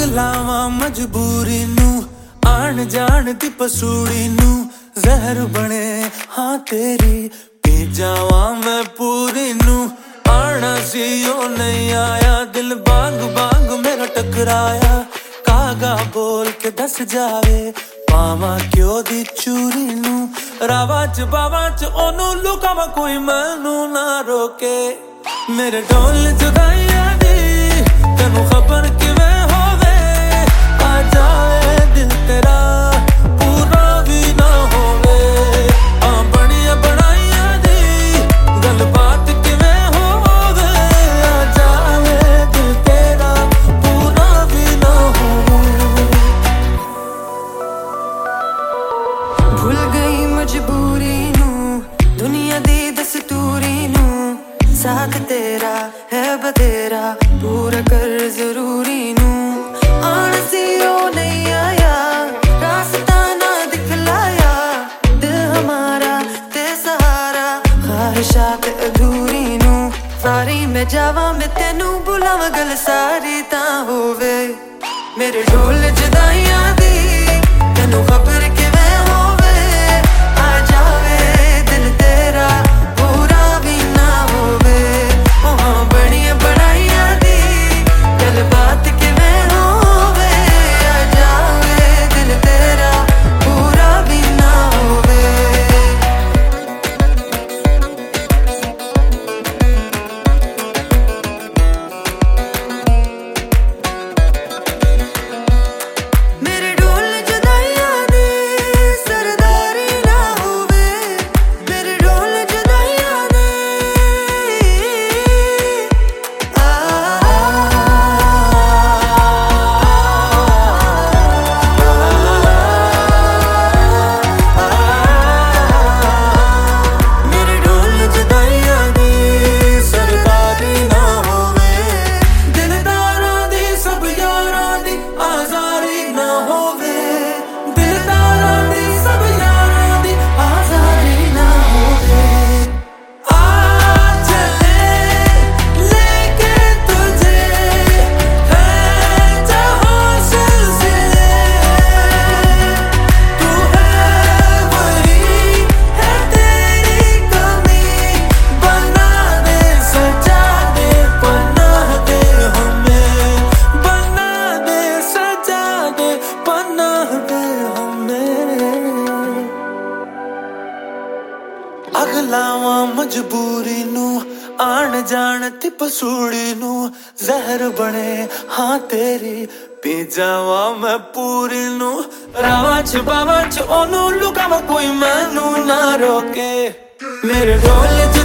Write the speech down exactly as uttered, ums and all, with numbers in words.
ਲਾਵਾਂ ਮਜਬੂਰੀ ਨੂੰ ਆਣ ਜਾਣ ਦੀ ਪਸੂੜੀ ਨੂੰ ਜ਼ਹਿਰ ਬਣੇ ਹਾਂ ਤੇਰੀ ਪੀ ਜਾਵਾਂ ਮੈਂ ਪੂਰੀ ਨੂੰ ਆਣਾ ਸੀ ਉਹ ਨਹੀਂ ਆਇਆ ਦਿਲ ਬਾਂਗ ਬਾਂਗ ਮੇਰਾ ਟਕਰਾਇਆ ਕਾਗਾ ਬੋਲ ਕੇ ਦੱਸ ਜਾਵੇ ਪਾਵਾਂ ਕਿਉਂ ਦੀ ਚੂਰੀ ਨੂੰ ਰਾਵਾਂ ਚ ਬਾਵਾਂ ਚ ਉਹਨੂੰ ਲੁਕਾਵਾਂ ਕੋਈ ਮੈਨੂੰ ਨਾ ਰੋਕੇ ਮੇਰੇ ਢੋਲ ਜੁਦਾਈਆਂ ਦੀ ਤੈਨੂੰ ਖਬਰ ਕਿਵੇਂ ਹੋਵੇ ਆ ਜਾਵੇ ਦਿਲ ਤੇਰਾ ਪੂਰਾ ਵੀ ਨਾ ਹੋਵੇ ਆ ਬਣੀਆਂ ਬਣਾਈਆਂ ਦੀ ਗੱਲਬਾਤ ਕਿਵੇਂ ਹੋਵੇ ਆ ਜਾਵੇ ਦਿਲ ਤੇਰਾ ਪੂਰਾ ਵੀ ਨਾ ਹੋਵੇ ਭੁੱਲ ਗਈ ਮਜਬੂਰੀ ਨੂੰ ਦੁਨੀਆ ਦੀ ਦਸਤੂਰੀ ਨੂੰ साथ तेरा है बतेरा पूरा कर जरूरी नू आन सी ओ नहीं आया रास्ता ना दिखलाया दिल हमारा ते सहारा ख्वाहिशात अधूरी नू सारी मैं जावा मैं तेनू बुलावा गल सारी ता होवे मेरे ढोल जुदाइयां दी तेनू खबर किवें होवे आ जावे दिल तेरा ਲਾਵਾਂ ਮਜਬੂਰੀ ਨੂੰ ਆਣ ਜਾਣ ਤੇ ਪਸੂੜੀ ਨੂੰ ਜ਼ਹਿਰ ਬਣੇ ਹਾਂ ਤੇਰੀ ਪੀ ਜਾਵਾਂ ਮੈਂ ਪੂਰੀ ਨੂੰ ਰਾਵਾਂ ਚ ਬਾਵਾਂ ਚ ਉਹਨੂੰ ਲੁਕਾਵਾਂ ਕੋਈ ਮੈਨੂੰ ਨਾ ਰੋਕੇ ਮੇਰੇ ਢੋਲ